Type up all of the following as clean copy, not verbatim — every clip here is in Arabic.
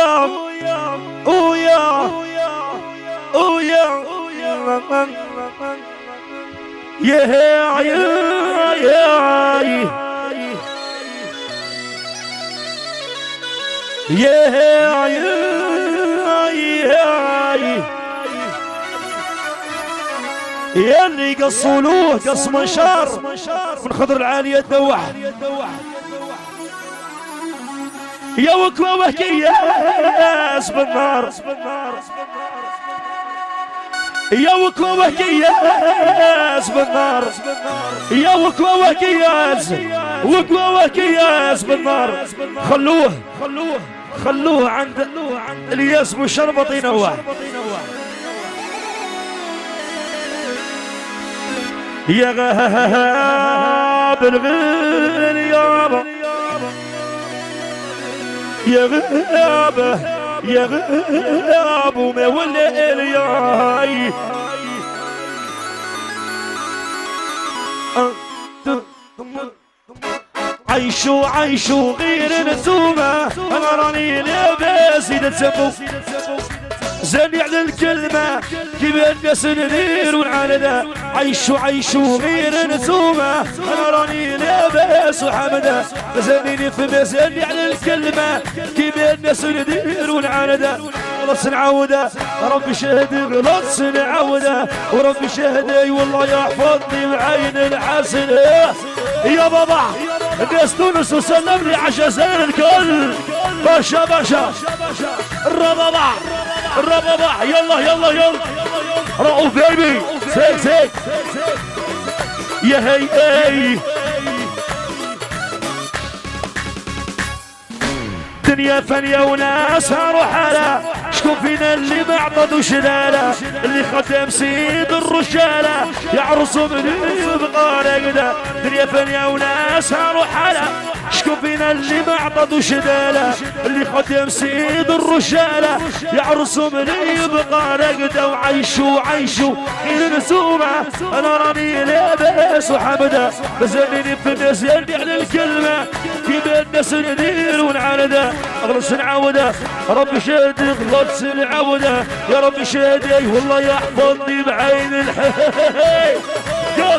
ويا يا اللي قصولوه قص منشار من خضر العالية تدوح يا وكوة وهكياس بالنار يا وكوة وهكياس بالنار يا وكوة وهكياس بالنار خلوه عند الياس مشربط ينوح يا غاب الغل يابا يا غاب وما ولا الياي عيشوا غير نسومة انا راني لاباس اذا تسمو زاني على الكلمة كيما الناس ندير والعاندة عيشوا غير نسومة انا راني لاباس وحمدة زانيني في مزاني على الكلمة كيما الناس ندير والعاندة غلط نعاودة ربي شهدي غلط نعاودة وربي شهدي والله يحفظني بعين الحسن يا بابا الناس تونس وسلم لي عجزان الكل باشا الربابة يلا رؤوف بيبي سيك يا هي دنيا فانية وناس هروح على شكون فينا اللي ما عطدو شلالة اللي خدم سيد الرجالة يعرسوا مني يبقى رقدة دنيا فانية وناس هروح على شكون فينا اللي ما عطدو شلالة اللي خدم سيد الرجالة يعرسوا مني يبقى رقدة وعيشوا غير نسومة انا راني لاباس وحمدة بزنيني في الناس يلي على الكلمة كيما الناس ندير ونعاندة غلط نعاودة ربي شهدي غلط نعاودة يا ربي شهدي والله يحفظني بعين الحي قل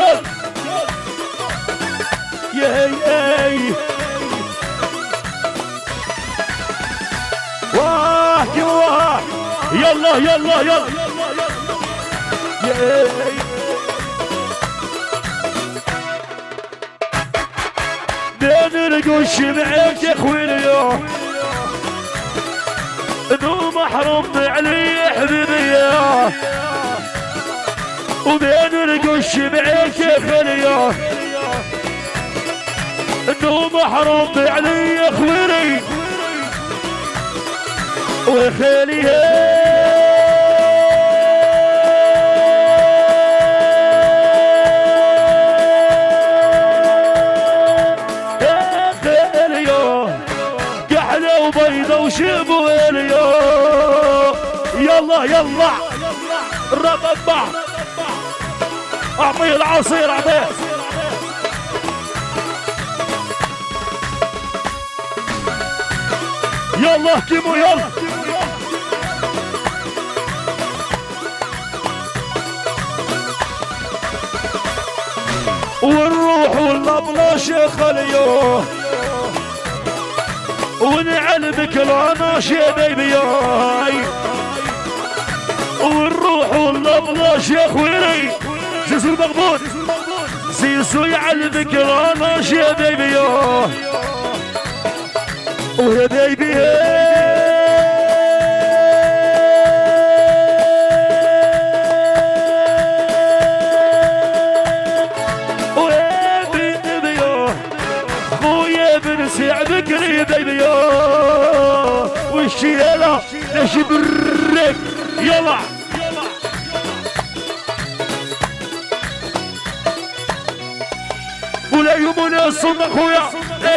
يا هي واه يلا يا نرقش معاك يا خويا انو محروم علي حبيبي وبين نرقش معاك يا خليا انو محروم علي يا خويري وخليها وبيضة وشبو يلا الربابة اعطيه العصير اعطيه يلا كيمو يلا ونروح والله شيخ اليوم ونعلمك انا يا بيبي ونروح والله يا خويري زيزو المغبون زيزو يعلمك انا يا بيبي ويا بيبي ويا بيبي خويا بن سعد بكري بيبي والشيالة نشبرك يلا ولا يومنا الصندوق خويا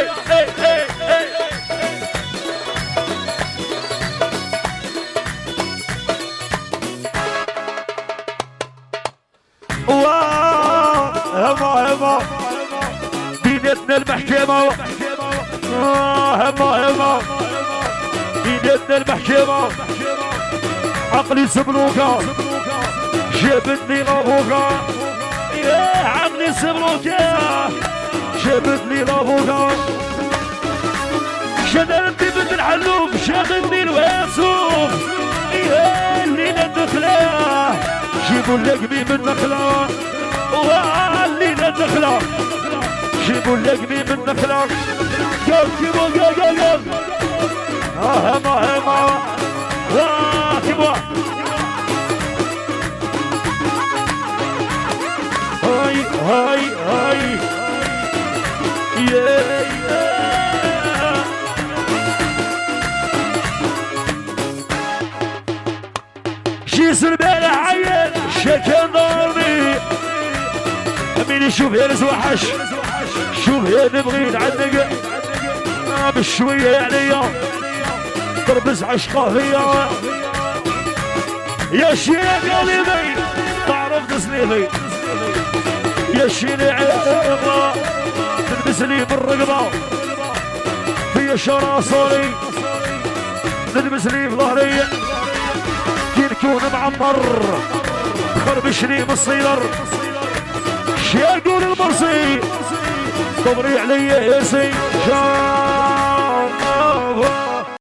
هما بينتنا المحكمة هما من المحكمة عقلي سبلوكا جابتني لابوكا يا عقلي سبلوكا جابتني لابوكا شنرتي بنت الحلوم شاغلني الواسوم يا الليلة الدخلة جيبوا اللقمي من نخلة والليلة الدخلة جيبوا اللقمي من نخلة قال جيبوا قال هما جيبوا هاي يا جيس البارح عيان شكل ضربي مين يشوف يرز وحش شوف يا نبغي نعلق بالشوية عليا تربز عشقه فيا يا شيخ قلبي تعرف تسليلي يا شيني عيبه تلبسني بالرقبة في شراصولي تلبسني بظهري كون معمر خربشني بالصيدر شيقول المرسي طبري علي يا سي